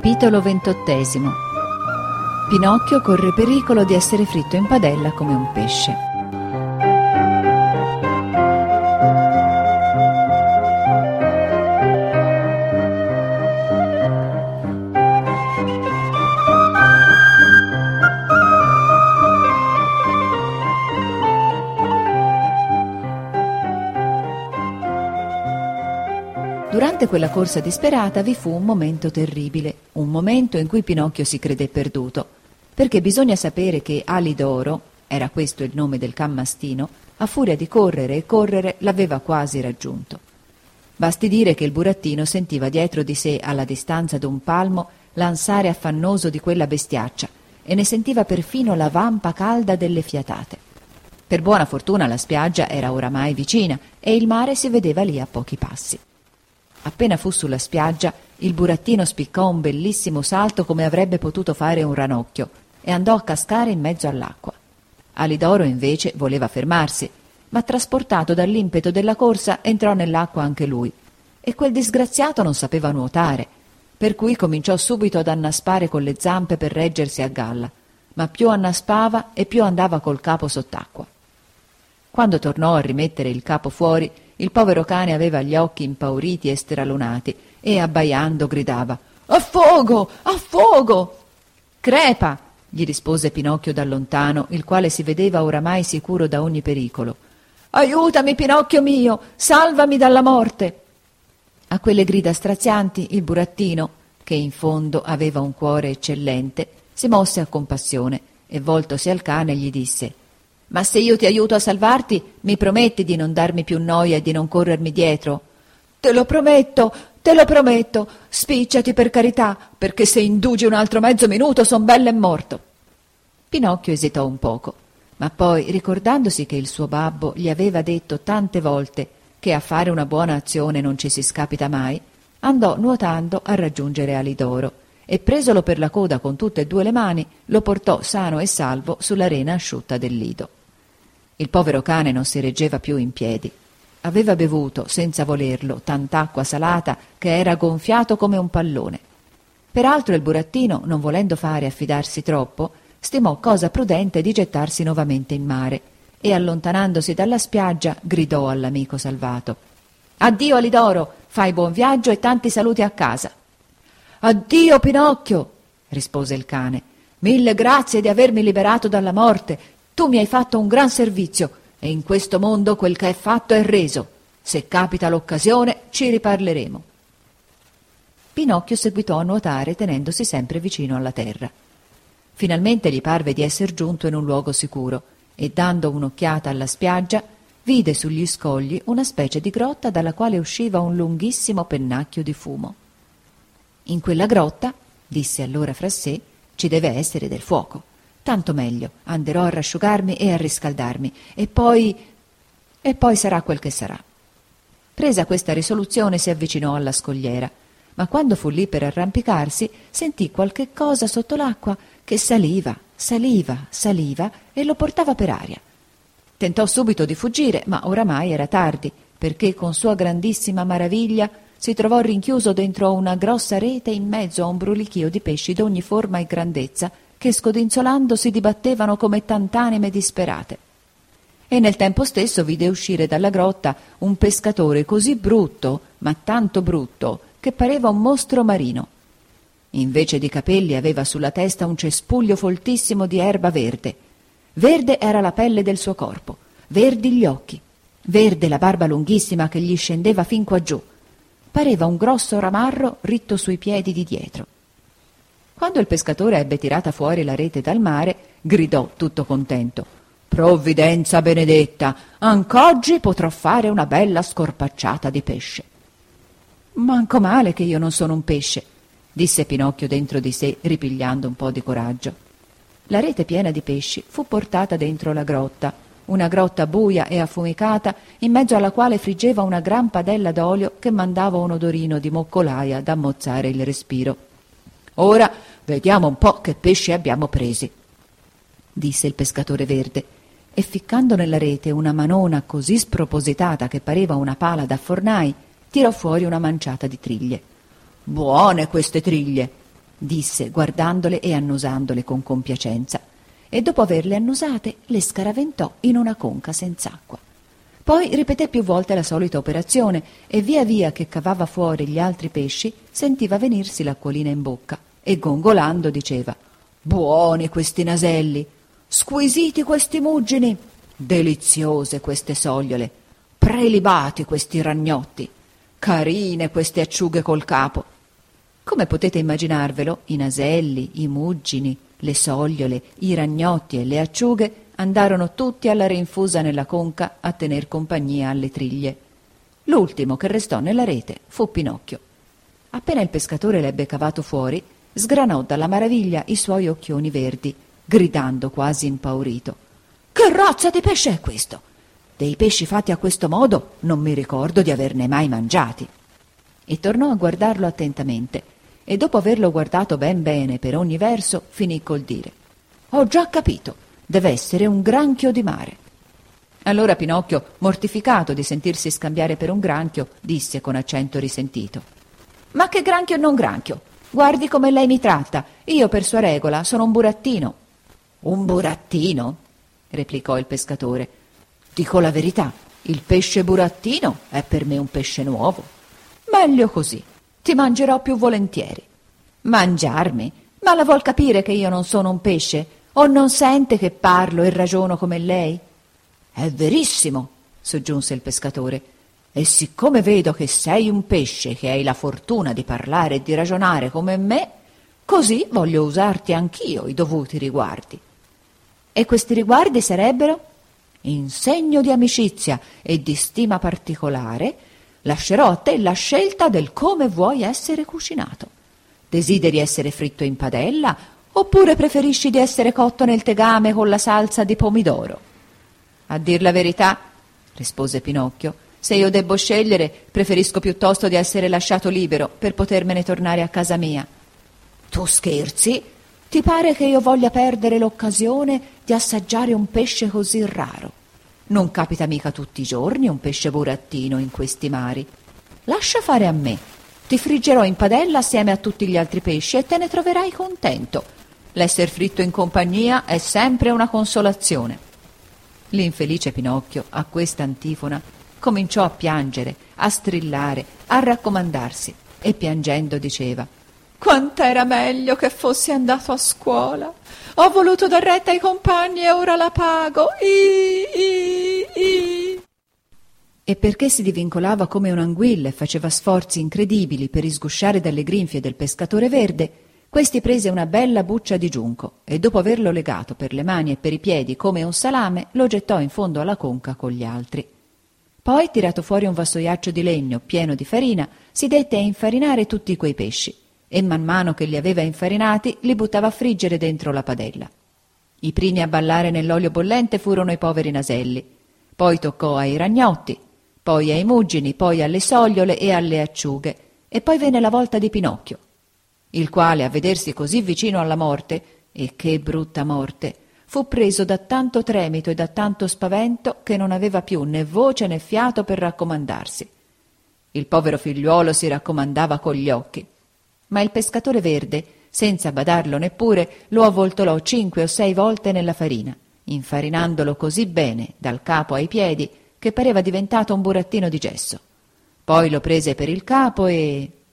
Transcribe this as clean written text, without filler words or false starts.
Capitolo 28. Pinocchio corre pericolo di essere fritto in padella come un pesce. Durante quella corsa disperata vi fu un momento terribile, un momento in cui Pinocchio si credé perduto, perché bisogna sapere che Alidoro, era questo il nome del can mastino, a furia di correre e correre l'aveva quasi raggiunto. Basti dire che il burattino sentiva dietro di sé, alla distanza d'un palmo, l'ansare affannoso di quella bestiaccia e ne sentiva perfino la vampa calda delle fiatate. Per buona fortuna la spiaggia era oramai vicina e il mare si vedeva lì a pochi passi. Appena fu sulla spiaggia, il burattino spiccò un bellissimo salto come avrebbe potuto fare un ranocchio e andò a cascare in mezzo all'acqua. Alidoro invece voleva fermarsi, ma trasportato dall'impeto della corsa entrò nell'acqua anche lui e quel disgraziato non sapeva nuotare, per cui cominciò subito ad annaspare con le zampe per reggersi a galla, ma più annaspava e più andava col capo sott'acqua. Quando tornò a rimettere il capo fuori, il povero cane aveva gli occhi impauriti e stralunati e, abbaiando, gridava: «Affogo! Affogo!» «Crepa!» gli rispose Pinocchio da lontano, il quale si vedeva oramai sicuro da ogni pericolo. «Aiutami, Pinocchio mio! Salvami dalla morte!» A quelle grida strazianti il burattino, che in fondo aveva un cuore eccellente, si mosse a compassione e, voltosi al cane, gli disse: «Ma se io ti aiuto a salvarti, mi prometti di non darmi più noia e di non corrermi dietro?» Te lo prometto, spicciati per carità, perché se indugi un altro mezzo minuto son bell'e morto». Pinocchio esitò un poco, ma poi, ricordandosi che il suo babbo gli aveva detto tante volte che a fare una buona azione non ci si scapita mai, andò nuotando a raggiungere Alidoro e, presolo per la coda con tutte e due le mani, lo portò sano e salvo sulla rena asciutta del lido. Il povero cane non si reggeva più in piedi. Aveva bevuto, senza volerlo, tant'acqua salata che era gonfiato come un pallone. Peraltro il burattino, non volendo fare affidarsi troppo, stimò cosa prudente di gettarsi nuovamente in mare e, allontanandosi dalla spiaggia, gridò all'amico salvato: «Addio, Alidoro, fai buon viaggio e tanti saluti a casa». «Addio, Pinocchio», rispose il cane. «Mille grazie di avermi liberato dalla morte. Tu mi hai fatto un gran servizio e in questo mondo quel che è fatto è reso. Se capita l'occasione ci riparleremo». Pinocchio seguitò a nuotare tenendosi sempre vicino alla terra. Finalmente gli parve di esser giunto in un luogo sicuro e, dando un'occhiata alla spiaggia, vide sugli scogli una specie di grotta dalla quale usciva un lunghissimo pennacchio di fumo. «In quella grotta», disse allora fra sé, «ci deve essere del fuoco. Tanto meglio, anderò a rasciugarmi e a riscaldarmi, e poi sarà quel che sarà». Presa questa risoluzione si avvicinò alla scogliera, ma quando fu lì per arrampicarsi sentì qualche cosa sotto l'acqua che saliva e lo portava per aria. Tentò subito di fuggire, ma oramai era tardi, perché con sua grandissima maraviglia si trovò rinchiuso dentro una grossa rete in mezzo a un brulichio di pesci d'ogni forma e grandezza che, scodinzolando, si dibattevano come tant'anime disperate. E nel tempo stesso vide uscire dalla grotta un pescatore così brutto, ma tanto brutto, che pareva un mostro marino. Invece di capelli aveva sulla testa un cespuglio foltissimo di erba verde. Verde era la pelle del suo corpo, verdi gli occhi, verde la barba lunghissima che gli scendeva fin qua giù. Pareva un grosso ramarro ritto sui piedi di dietro. Quando il pescatore ebbe tirata fuori la rete dal mare, gridò tutto contento: «Provvidenza benedetta! Anch'oggi potrò fare una bella scorpacciata di pesce». «Manco male che io non sono un pesce», disse Pinocchio dentro di sé, ripigliando un po' di coraggio. La rete piena di pesci fu portata dentro la grotta, una grotta buia e affumicata, in mezzo alla quale friggeva una gran padella d'olio che mandava un odorino di moccolaia da mozzare il respiro. «Ora vediamo un po' che pesci abbiamo presi», disse il pescatore verde, e ficcando nella rete una manona così spropositata che pareva una pala da fornai, tirò fuori una manciata di triglie. «Buone queste triglie», disse guardandole e annusandole con compiacenza, e dopo averle annusate le scaraventò in una conca senz'acqua. Poi ripeté più volte la solita operazione e via via che cavava fuori gli altri pesci sentiva venirsi l'acquolina in bocca e gongolando diceva: «Buoni questi naselli, squisiti questi muggini, deliziose queste sogliole, prelibati questi ragnotti, carine queste acciughe col capo». Come potete immaginarvelo, i naselli, i muggini, le sogliole, i ragnotti e le acciughe andarono tutti alla rinfusa nella conca a tener compagnia alle triglie. L'ultimo che restò nella rete fu Pinocchio. Appena il pescatore l'ebbe cavato fuori, sgranò dalla maraviglia i suoi occhioni verdi, gridando quasi impaurito: «Che razza di pesce è questo? Dei pesci fatti a questo modo non mi ricordo di averne mai mangiati». E tornò a guardarlo attentamente, e dopo averlo guardato ben bene per ogni verso, finì col dire: «Ho già capito, deve essere un granchio di mare». Allora Pinocchio, mortificato di sentirsi scambiare per un granchio, disse con accento risentito: «Ma che granchio o non granchio? Guardi come lei mi tratta, io per sua regola sono un burattino». «Un burattino?» replicò il pescatore. «Dico la verità, il pesce burattino è per me un pesce nuovo. Meglio così, ti mangerò più volentieri». «Mangiarmi? Ma la vuol capire che io non sono un pesce? O non sente che parlo e ragiono come lei?» «È verissimo», soggiunse il pescatore, «e siccome vedo che sei un pesce che hai la fortuna di parlare e di ragionare come me, così voglio usarti anch'io i dovuti riguardi». «E questi riguardi sarebbero?» «In segno di amicizia e di stima particolare, lascerò a te la scelta del come vuoi essere cucinato. Desideri essere fritto in padella oppure preferisci di essere cotto nel tegame con la salsa di pomidoro?» «A dir la verità», rispose Pinocchio, «se io debbo scegliere, preferisco piuttosto di essere lasciato libero per potermene tornare a casa mia». «Tu scherzi? Ti pare che io voglia perdere l'occasione di assaggiare un pesce così raro? Non capita mica tutti i giorni un pesce burattino in questi mari. Lascia fare a me. Ti friggerò in padella assieme a tutti gli altri pesci e te ne troverai contento. L'esser fritto in compagnia è sempre una consolazione». L'infelice Pinocchio, a questa antifona, cominciò a piangere, a strillare, a raccomandarsi e piangendo diceva: «Quant'era meglio che fossi andato a scuola! Ho voluto dar retta ai compagni e ora la pago! E perché si divincolava come un'anguilla e faceva sforzi incredibili per isgusciare dalle grinfie del pescatore verde, questi prese una bella buccia di giunco e dopo averlo legato per le mani e per i piedi come un salame lo gettò in fondo alla conca con gli altri. Poi, tirato fuori un vassoiaccio di legno pieno di farina, si dette a infarinare tutti quei pesci e man mano che li aveva infarinati li buttava a friggere dentro la padella. I primi a ballare nell'olio bollente furono i poveri naselli, poi toccò ai ragnotti, poi ai muggini, poi alle sogliole e alle acciughe, e poi venne la volta di Pinocchio, il quale, a vedersi così vicino alla morte, e che brutta morte, fu preso da tanto tremito e da tanto spavento che non aveva più né voce né fiato per raccomandarsi. Il povero figliuolo si raccomandava con gli occhi, ma il pescatore verde, senza badarlo neppure, lo avvoltolò 5 o 6 volte nella farina, infarinandolo così bene, dal capo ai piedi, che pareva diventato un burattino di gesso. Poi lo prese per il capo e